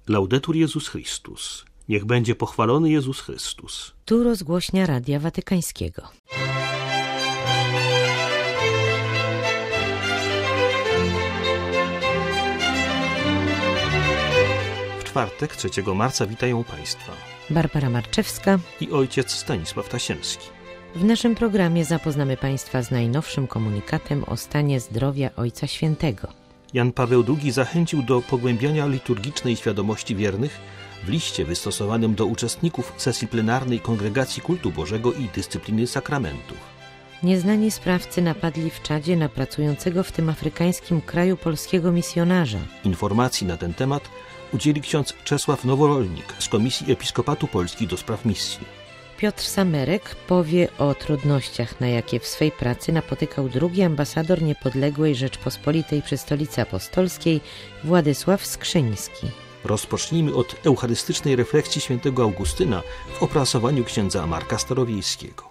Laudetur Jezus Chrystus. Niech będzie pochwalony Jezus Chrystus. Tu rozgłośnia Radia Watykańskiego. W czwartek, 3 marca witają Państwa Barbara Marczewska i ojciec Stanisław Tasiemski. W naszym programie zapoznamy Państwa z najnowszym komunikatem o stanie zdrowia Ojca Świętego. Jan Paweł II zachęcił do pogłębiania liturgicznej świadomości wiernych w liście wystosowanym do uczestników sesji plenarnej Kongregacji Kultu Bożego i Dyscypliny Sakramentów. Nieznani sprawcy napadli w Czadzie na pracującego w tym afrykańskim kraju polskiego misjonarza. Informacji na ten temat udzieli ksiądz Czesław Nowolnik z Komisji Episkopatu Polski do spraw misji. Piotr Samerek powie o trudnościach, na jakie w swej pracy napotykał drugi ambasador niepodległej Rzeczpospolitej przy Stolicy Apostolskiej Władysław Skrzyński. Rozpocznijmy od eucharystycznej refleksji świętego Augustyna w opracowaniu księdza Marka Starowiejskiego.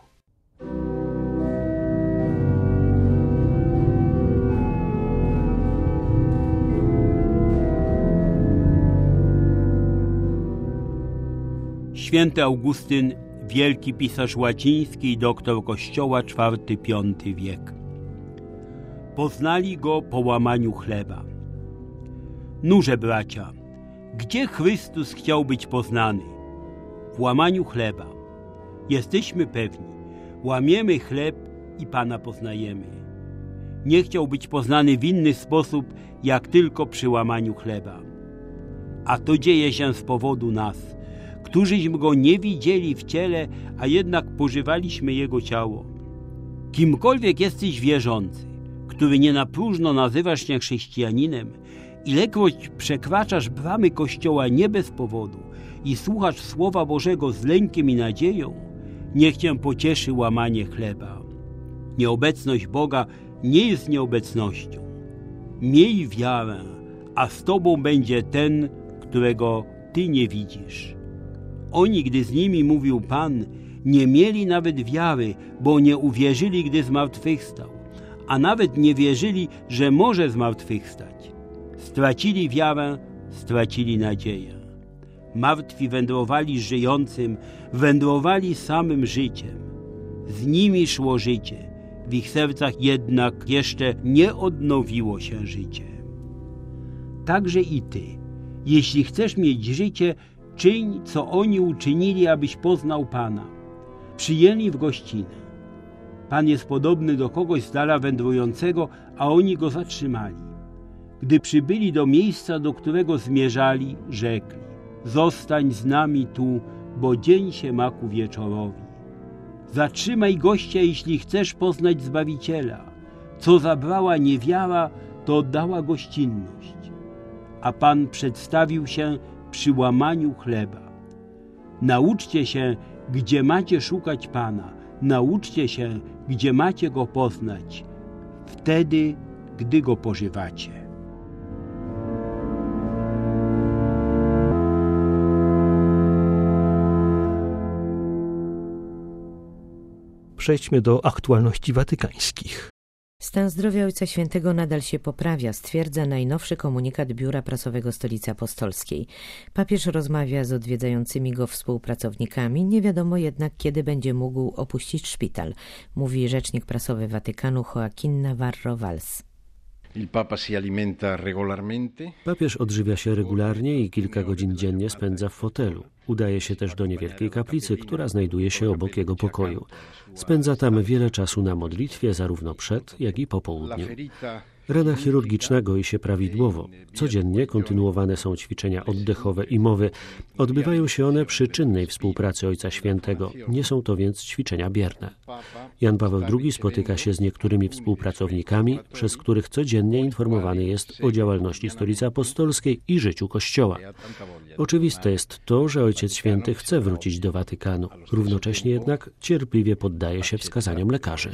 Święty Augustyn, wielki pisarz łaciński i doktor Kościoła IV-V wiek. Poznali go po łamaniu chleba. Nurze bracia, gdzie Chrystus chciał być poznany? W łamaniu chleba. Jesteśmy pewni, łamiemy chleb i Pana poznajemy. Nie chciał być poznany w inny sposób, jak tylko przy łamaniu chleba. A to dzieje się z powodu nas, którzyśmy Go nie widzieli w ciele, a jednak pożywaliśmy Jego ciało. Kimkolwiek jesteś wierzący, który nie na próżno nazywasz się chrześcijaninem, ilekroć przekraczasz bramy Kościoła nie bez powodu i słuchasz Słowa Bożego z lękiem i nadzieją, niech Cię pocieszy łamanie chleba. Nieobecność Boga nie jest nieobecnością. Miej wiarę, a z Tobą będzie ten, którego Ty nie widzisz. Oni, gdy z nimi mówił Pan, nie mieli nawet wiary, bo nie uwierzyli, gdy zmartwychwstał, a nawet nie wierzyli, że może zmartwychwstać. Stracili wiarę, stracili nadzieję. Martwi wędrowali z żyjącym, wędrowali samym życiem. Z nimi szło życie, w ich sercach jednak jeszcze nie odnowiło się życie. Także i Ty, jeśli chcesz mieć życie, czyń, co oni uczynili, abyś poznał Pana. Przyjęli w gościnę. Pan jest podobny do kogoś z dala wędrującego, a oni go zatrzymali. Gdy przybyli do miejsca, do którego zmierzali, rzekli: zostań z nami tu, bo dzień się ma ku wieczorowi. Zatrzymaj gościa, jeśli chcesz poznać Zbawiciela. Co zabrała niewiara, to oddała gościnność. A Pan przedstawił się przy łamaniu chleba. Nauczcie się, gdzie macie szukać Pana. Nauczcie się, gdzie macie Go poznać. Wtedy, gdy Go pożywacie. Przejdźmy do aktualności watykańskich. Stan zdrowia Ojca Świętego nadal się poprawia, stwierdza najnowszy komunikat Biura Prasowego Stolicy Apostolskiej. Papież rozmawia z odwiedzającymi go współpracownikami, nie wiadomo jednak, kiedy będzie mógł opuścić szpital, mówi rzecznik prasowy Watykanu Joaquín Navarro Valls. Papież odżywia się regularnie i kilka godzin dziennie spędza w fotelu. Udaje się też do niewielkiej kaplicy, która znajduje się obok jego pokoju. Spędza tam wiele czasu na modlitwie, zarówno przed, jak i po południu. Rana chirurgiczna goi się prawidłowo. Codziennie kontynuowane są ćwiczenia oddechowe i mowy. Odbywają się one przy czynnej współpracy Ojca Świętego. Nie są to więc ćwiczenia bierne. Jan Paweł II spotyka się z niektórymi współpracownikami, przez których codziennie informowany jest o działalności Stolicy Apostolskiej i życiu Kościoła. Oczywiste jest to, że Ojciec Święty chce wrócić do Watykanu. Równocześnie jednak cierpliwie poddaje się wskazaniom lekarzy.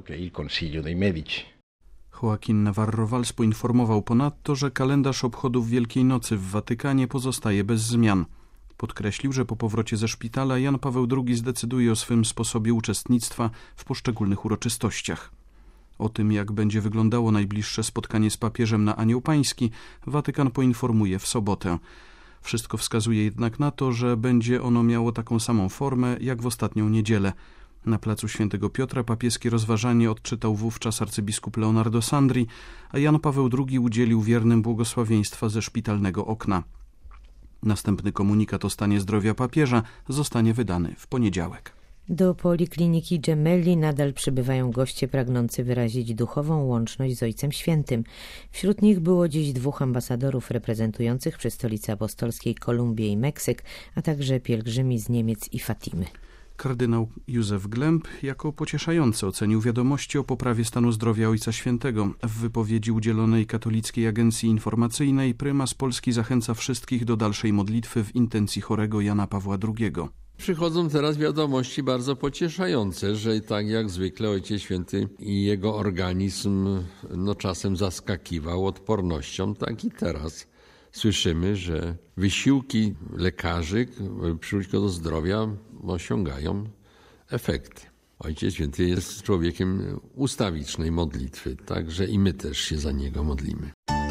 Joaquín Navarro Valls poinformował ponadto, że kalendarz obchodów Wielkiej Nocy w Watykanie pozostaje bez zmian. Podkreślił, że po powrocie ze szpitala Jan Paweł II zdecyduje o swym sposobie uczestnictwa w poszczególnych uroczystościach. O tym, jak będzie wyglądało najbliższe spotkanie z papieżem na Anioł Pański, Watykan poinformuje w sobotę. Wszystko wskazuje jednak na to, że będzie ono miało taką samą formę jak w ostatnią niedzielę. Na placu Świętego Piotra papieskie rozważanie odczytał wówczas arcybiskup Leonardo Sandri, a Jan Paweł II udzielił wiernym błogosławieństwa ze szpitalnego okna. Następny komunikat o stanie zdrowia papieża zostanie wydany w poniedziałek. Do Polikliniki Gemelli nadal przybywają goście pragnący wyrazić duchową łączność z Ojcem Świętym. Wśród nich było dziś 2 ambasadorów reprezentujących przy Stolicy Apostolskiej Kolumbię i Meksyk, a także pielgrzymi z Niemiec i Fatimy. Kardynał Józef Glemp jako pocieszająco ocenił wiadomości o poprawie stanu zdrowia Ojca Świętego. W wypowiedzi udzielonej Katolickiej Agencji Informacyjnej prymas Polski zachęca wszystkich do dalszej modlitwy w intencji chorego Jana Pawła II. Przychodzą teraz wiadomości bardzo pocieszające, że tak jak zwykle Ojciec Święty i jego organizm czasem zaskakiwał odpornością, tak i teraz słyszymy, że wysiłki lekarzy, przywrócić go do zdrowia, osiągają efekty. Ojciec Święty jest człowiekiem ustawicznej modlitwy, także i my też się za niego modlimy.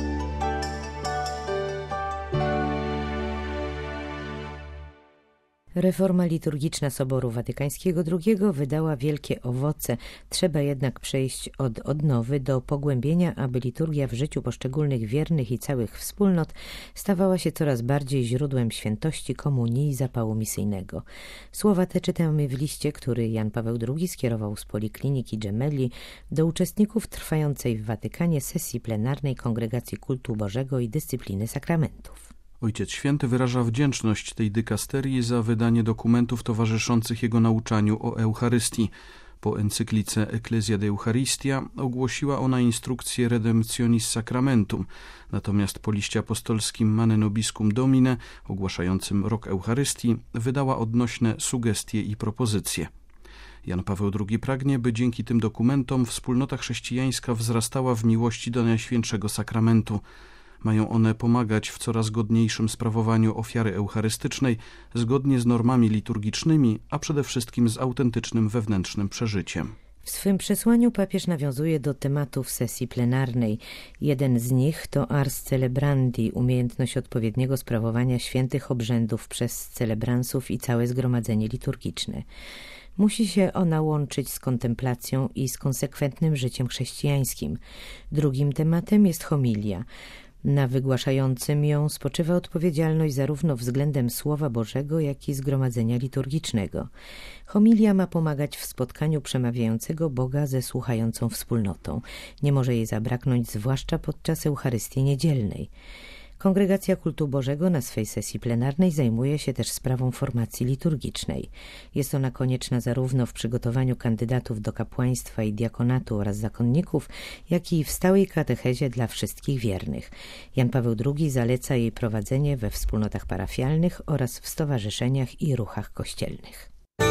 Reforma liturgiczna Soboru Watykańskiego II wydała wielkie owoce. Trzeba jednak przejść od odnowy do pogłębienia, aby liturgia w życiu poszczególnych wiernych i całych wspólnot stawała się coraz bardziej źródłem świętości, komunii i zapału misyjnego. Słowa te czytamy w liście, który Jan Paweł II skierował z Polikliniki Gemelli do uczestników trwającej w Watykanie sesji plenarnej Kongregacji Kultu Bożego i Dyscypliny Sakramentów. Ojciec Święty wyraża wdzięczność tej dykasterii za wydanie dokumentów towarzyszących jego nauczaniu o Eucharystii. Po encyklice Ecclesia de Eucharistia ogłosiła ona instrukcję Redemptionis Sacramentum, natomiast po liście apostolskim Mane Nobiscum Domine, ogłaszającym rok Eucharystii, wydała odnośne sugestie i propozycje. Jan Paweł II pragnie, by dzięki tym dokumentom wspólnota chrześcijańska wzrastała w miłości do Najświętszego Sakramentu. Mają one pomagać w coraz godniejszym sprawowaniu ofiary eucharystycznej zgodnie z normami liturgicznymi, a przede wszystkim z autentycznym wewnętrznym przeżyciem. W swym przesłaniu papież nawiązuje do tematów sesji plenarnej. Jeden z nich to ars celebrandi, umiejętność odpowiedniego sprawowania świętych obrzędów przez celebransów i całe zgromadzenie liturgiczne. Musi się ona łączyć z kontemplacją i z konsekwentnym życiem chrześcijańskim. Drugim tematem jest homilia. Na wygłaszającym ją spoczywa odpowiedzialność zarówno względem Słowa Bożego, jak i zgromadzenia liturgicznego. Homilia ma pomagać w spotkaniu przemawiającego Boga ze słuchającą wspólnotą. Nie może jej zabraknąć, zwłaszcza podczas Eucharystii Niedzielnej. Kongregacja Kultu Bożego na swej sesji plenarnej zajmuje się też sprawą formacji liturgicznej. Jest ona konieczna zarówno w przygotowaniu kandydatów do kapłaństwa i diakonatu oraz zakonników, jak i w stałej katechezie dla wszystkich wiernych. Jan Paweł II zaleca jej prowadzenie we wspólnotach parafialnych oraz w stowarzyszeniach i ruchach kościelnych.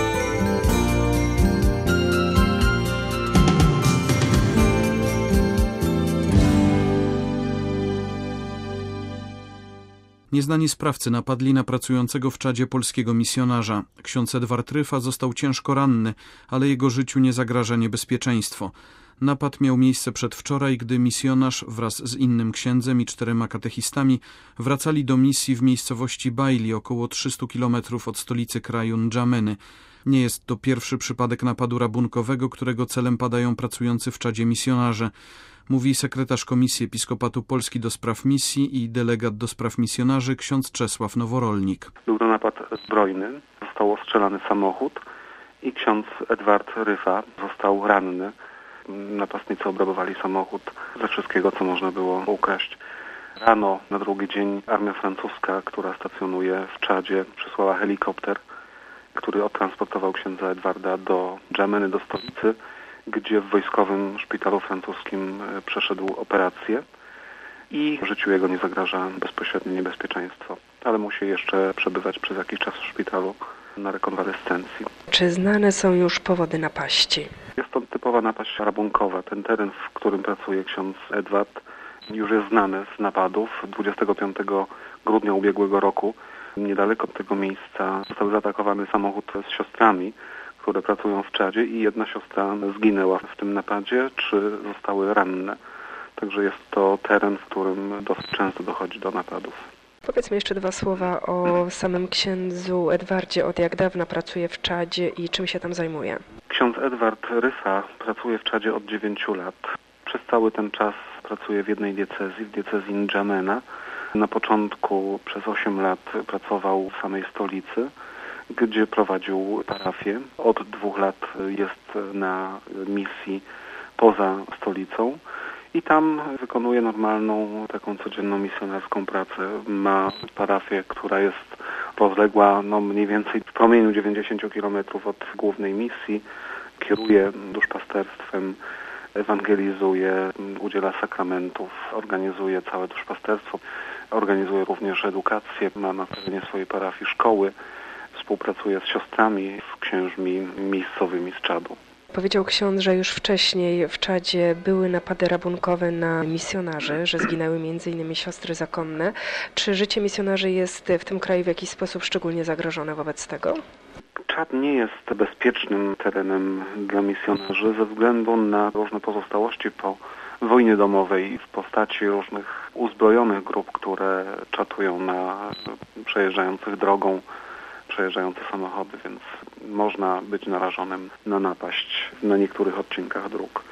Nieznani sprawcy napadli na pracującego w Czadzie polskiego misjonarza. Ksiądz Edward Ryfa został ciężko ranny, ale jego życiu nie zagraża niebezpieczeństwo. Napad miał miejsce przedwczoraj, gdy misjonarz wraz z innym księdzem i 4 katechistami wracali do misji w miejscowości Baili, około 300 km od stolicy kraju Ndżameny. Nie jest to pierwszy przypadek napadu rabunkowego, którego celem padają pracujący w Czadzie misjonarze. Mówi sekretarz Komisji Episkopatu Polski do spraw misji i delegat do spraw misjonarzy ksiądz Czesław Noworolnik. Był to napad zbrojny, został ostrzelany samochód i ksiądz Edward Ryfa został ranny. Napastnicy obrabowali samochód, ze wszystkiego, co można było ukraść. Rano na drugi dzień armia francuska, która stacjonuje w Czadzie, przysłała helikopter, który odtransportował księdza Edwarda do Ndżameny, do stolicy, gdzie w wojskowym szpitalu francuskim przeszedł operację i życiu jego nie zagraża bezpośrednie niebezpieczeństwo, ale musi jeszcze przebywać przez jakiś czas w szpitalu na rekonwalescencji. Czy znane są już powody napaści? Jest to typowa napaść rabunkowa. Ten teren, w którym pracuje ksiądz Edward, już jest znany z napadów. 25 grudnia ubiegłego roku niedaleko tego miejsca został zaatakowany samochód z siostrami, które pracują w Czadzie i jedna siostra zginęła w tym napadzie, 3 zostały ranne. Także jest to teren, w którym dosyć często dochodzi do napadów. Powiedzmy jeszcze 2 słowa o samym księdzu Edwardzie. Od jak dawna pracuje w Czadzie i czym się tam zajmuje? Ksiądz Edward Ryfa pracuje w Czadzie od 9 lat. Przez cały ten czas pracuje w jednej diecezji, w diecezji N'Djamena. Na początku przez 8 lat pracował w samej stolicy, gdzie prowadził parafię. Od 2 lat jest na misji poza stolicą i tam wykonuje normalną, taką codzienną misjonarską pracę. Ma parafię, która jest rozległa mniej więcej w promieniu 90 km od głównej misji. Kieruje duszpasterstwem, ewangelizuje, udziela sakramentów, organizuje całe duszpasterstwo, organizuje również edukację, ma na terenie swojej parafii szkoły, współpracuje z siostrami, z księżmi miejscowymi z Czadu. Powiedział ksiądz, że już wcześniej w Czadzie były napady rabunkowe na misjonarzy, że zginęły m.in. siostry zakonne. Czy życie misjonarzy jest w tym kraju w jakiś sposób szczególnie zagrożone wobec tego? Czad nie jest bezpiecznym terenem dla misjonarzy ze względu na różne pozostałości po wojnie domowej w postaci różnych uzbrojonych grup, które czatują na przejeżdżających drogą, przejeżdżające samochody, więc można być narażonym na napaść na niektórych odcinkach dróg.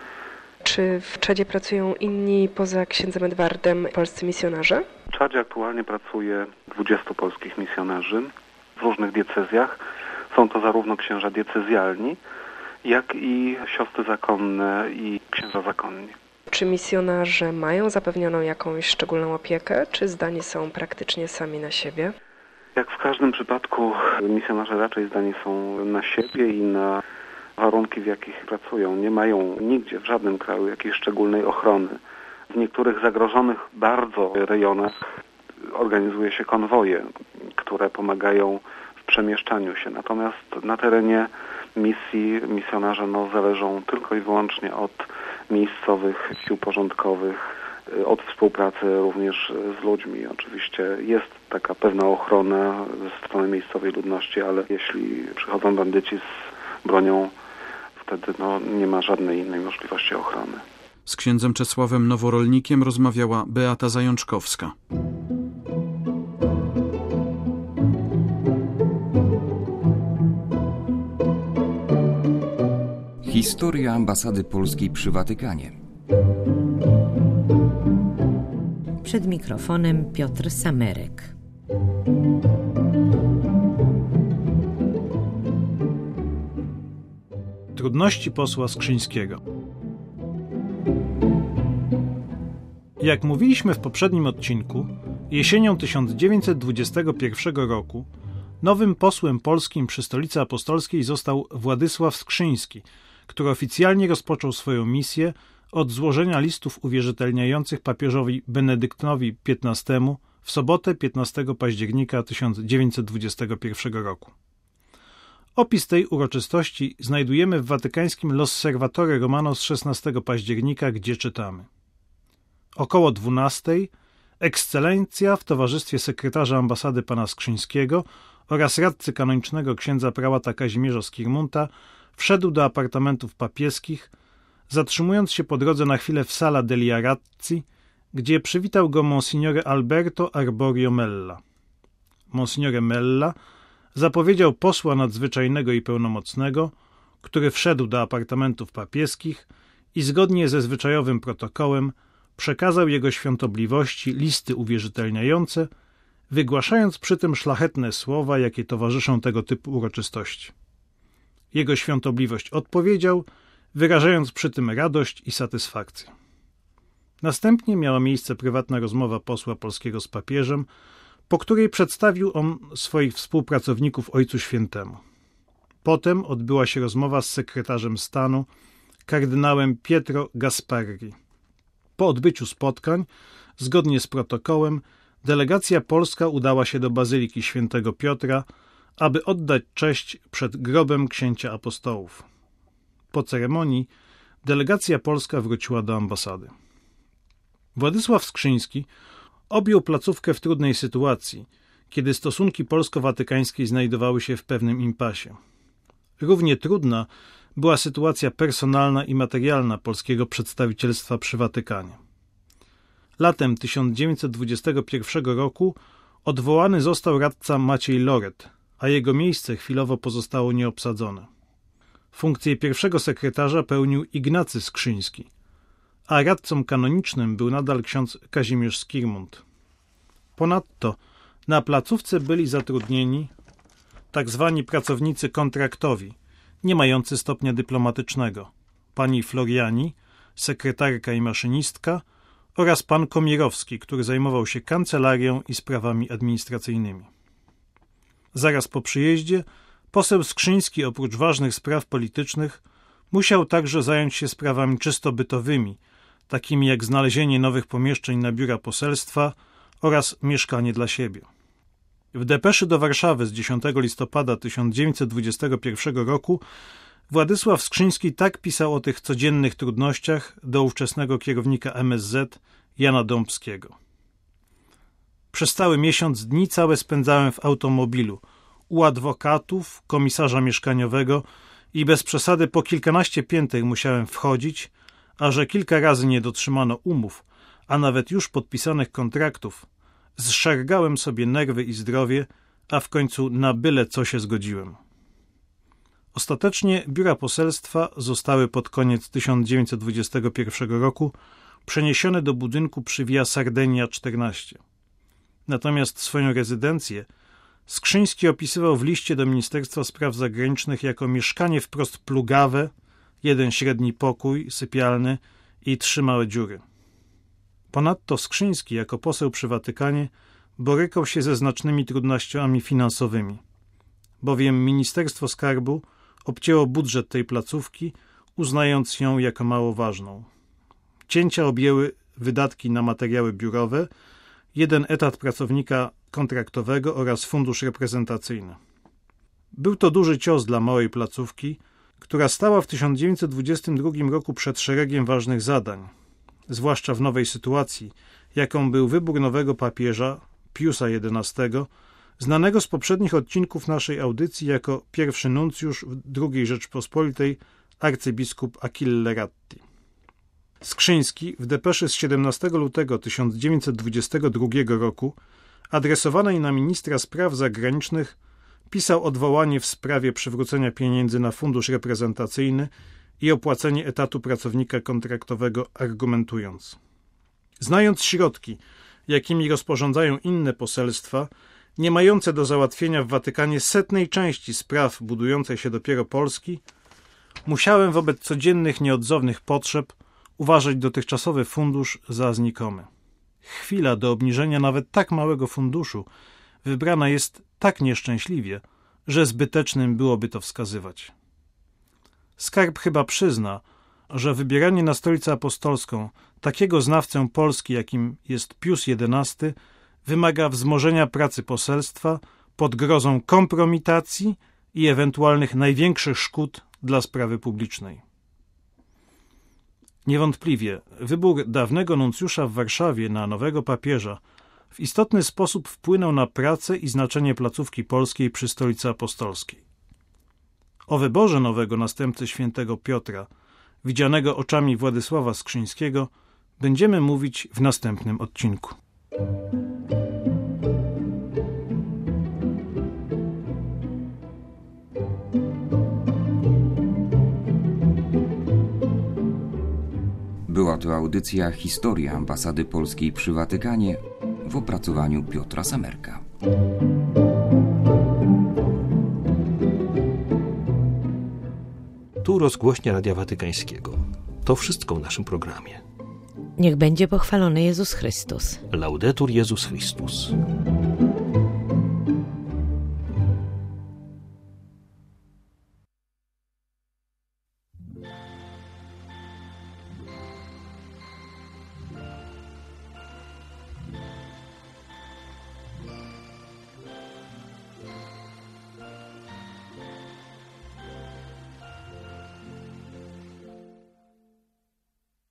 Czy w Czadzie pracują inni poza księdzem Edwardem polscy misjonarze? W Czadzie aktualnie pracuje 20 polskich misjonarzy w różnych diecezjach. Są to zarówno księża diecezjalni, jak i siostry zakonne i księża zakonni. Czy misjonarze mają zapewnioną jakąś szczególną opiekę, czy zdani są praktycznie sami na siebie? Jak w każdym przypadku misjonarze raczej zdani są na siebie i na warunki, w jakich pracują. Nie mają nigdzie, w żadnym kraju jakiejś szczególnej ochrony. W niektórych zagrożonych bardzo rejonach organizuje się konwoje, które pomagają w przemieszczaniu się. Natomiast na terenie misji misjonarze zależą tylko i wyłącznie od miejscowych sił porządkowych, od współpracy również z ludźmi. Oczywiście jest taka pewna ochrona ze strony miejscowej ludności, ale jeśli przychodzą bandyci z bronią, wtedy nie ma żadnej innej możliwości ochrony. Z księdzem Czesławem Noworolnikiem rozmawiała Beata Zajączkowska. Historia ambasady polskiej przy Watykanie. Przed mikrofonem Piotr Samerek. Trudności posła Skrzyńskiego. Jak mówiliśmy w poprzednim odcinku, jesienią 1921 roku nowym posłem polskim przy Stolicy Apostolskiej został Władysław Skrzyński, który oficjalnie rozpoczął swoją misję od złożenia listów uwierzytelniających papieżowi Benedyktowi XV w sobotę 15 października 1921 roku. Opis tej uroczystości znajdujemy w watykańskim L'Osservatore Romano z 16 października, gdzie czytamy: około 12 Ekscelencja w towarzystwie sekretarza ambasady pana Skrzyńskiego oraz radcy kanonicznego księdza prałata Kazimierza Skirmunta wszedł do apartamentów papieskich, zatrzymując się po drodze na chwilę w Sala degli Arazzi, gdzie przywitał go Monsignore Alberto Arborio Mella. Monsignore Mella zapowiedział posła nadzwyczajnego i pełnomocnego, który wszedł do apartamentów papieskich i zgodnie ze zwyczajowym protokołem przekazał jego świątobliwości listy uwierzytelniające, wygłaszając przy tym szlachetne słowa, jakie towarzyszą tego typu uroczystości. Jego świątobliwość odpowiedział, wyrażając przy tym radość i satysfakcję. Następnie miała miejsce prywatna rozmowa posła polskiego z papieżem, po której przedstawił on swoich współpracowników Ojcu Świętemu. Potem odbyła się rozmowa z sekretarzem stanu, kardynałem Pietro Gasparri. Po odbyciu spotkań, zgodnie z protokołem, delegacja polska udała się do Bazyliki Świętego Piotra, aby oddać cześć przed grobem księcia apostołów. Po ceremonii delegacja polska wróciła do ambasady. Władysław Skrzyński objął placówkę w trudnej sytuacji, kiedy stosunki polsko-watykańskie znajdowały się w pewnym impasie. Równie trudna była sytuacja personalna i materialna polskiego przedstawicielstwa przy Watykanie. Latem 1921 roku Odwołany został radca Maciej Loret, a jego miejsce chwilowo pozostało nieobsadzone. Funkcję pierwszego sekretarza pełnił Ignacy Skrzyński, a radcą kanonicznym był nadal ksiądz Kazimierz Skirmund. Ponadto na placówce byli zatrudnieni tak zwani pracownicy kontraktowi, nie mający stopnia dyplomatycznego, pani Floriani, sekretarka i maszynistka oraz pan Komierowski, który zajmował się kancelarią i sprawami administracyjnymi. Zaraz po przyjeździe poseł Skrzyński oprócz ważnych spraw politycznych musiał także zająć się sprawami czysto bytowymi, takimi jak znalezienie nowych pomieszczeń na biura poselstwa oraz mieszkanie dla siebie. W depeszy do Warszawy z 10 listopada 1921 roku Władysław Skrzyński tak pisał o tych codziennych trudnościach do ówczesnego kierownika MSZ Jana Dąbskiego. Przez cały miesiąc dni całe spędzałem w automobilu, u adwokatów, komisarza mieszkaniowego i bez przesady po kilkanaście pięter musiałem wchodzić, a że kilka razy nie dotrzymano umów, a nawet już podpisanych kontraktów, zszargałem sobie nerwy i zdrowie, a w końcu na byle co się zgodziłem. Ostatecznie biura poselstwa zostały pod koniec 1921 roku przeniesione do budynku przy Via Sardegna 14. Natomiast swoją rezydencję Skrzyński opisywał w liście do Ministerstwa Spraw Zagranicznych jako mieszkanie wprost plugawe, jeden średni pokój, sypialny i 3 małe dziury. Ponadto Skrzyński jako poseł przy Watykanie borykał się ze znacznymi trudnościami finansowymi, bowiem Ministerstwo Skarbu obcięło budżet tej placówki, uznając ją jako mało ważną. Cięcia objęły wydatki na materiały biurowe, 1 etat pracownika kontraktowego oraz fundusz reprezentacyjny. Był to duży cios dla małej placówki, która stała w 1922 roku przed szeregiem ważnych zadań, zwłaszcza w nowej sytuacji, jaką był wybór nowego papieża, Piusa XI, znanego z poprzednich odcinków naszej audycji jako pierwszy nuncjusz w II Rzeczpospolitej, arcybiskup Achille Ratti. Skrzyński w depeszy z 17 lutego 1922 roku, adresowanej na ministra spraw zagranicznych, pisał odwołanie w sprawie przywrócenia pieniędzy na fundusz reprezentacyjny i opłacenie etatu pracownika kontraktowego, argumentując: znając środki, jakimi rozporządzają inne poselstwa, nie mające do załatwienia w Watykanie 100 części spraw budującej się dopiero Polski, musiałem wobec codziennych nieodzownych potrzeb uważać dotychczasowy fundusz za znikomy. Chwila do obniżenia nawet tak małego funduszu wybrana jest tak nieszczęśliwie, że zbytecznym byłoby to wskazywać. Skarb chyba przyzna, że wybieranie na Stolicę Apostolską takiego znawcę Polski, jakim jest Pius XI, wymaga wzmożenia pracy poselstwa pod grozą kompromitacji i ewentualnych największych szkód dla sprawy publicznej. Niewątpliwie wybór dawnego nuncjusza w Warszawie na nowego papieża w istotny sposób wpłynął na pracę i znaczenie placówki polskiej przy Stolicy Apostolskiej. O wyborze nowego następcy świętego Piotra, widzianego oczami Władysława Skrzyńskiego, będziemy mówić w następnym odcinku. Była to audycja Historia Ambasady Polskiej przy Watykanie w opracowaniu Piotra Samerka. Tu rozgłośnia Radia Watykańskiego. To wszystko w naszym programie. Niech będzie pochwalony Jezus Chrystus. Laudetur Jezus Chrystus.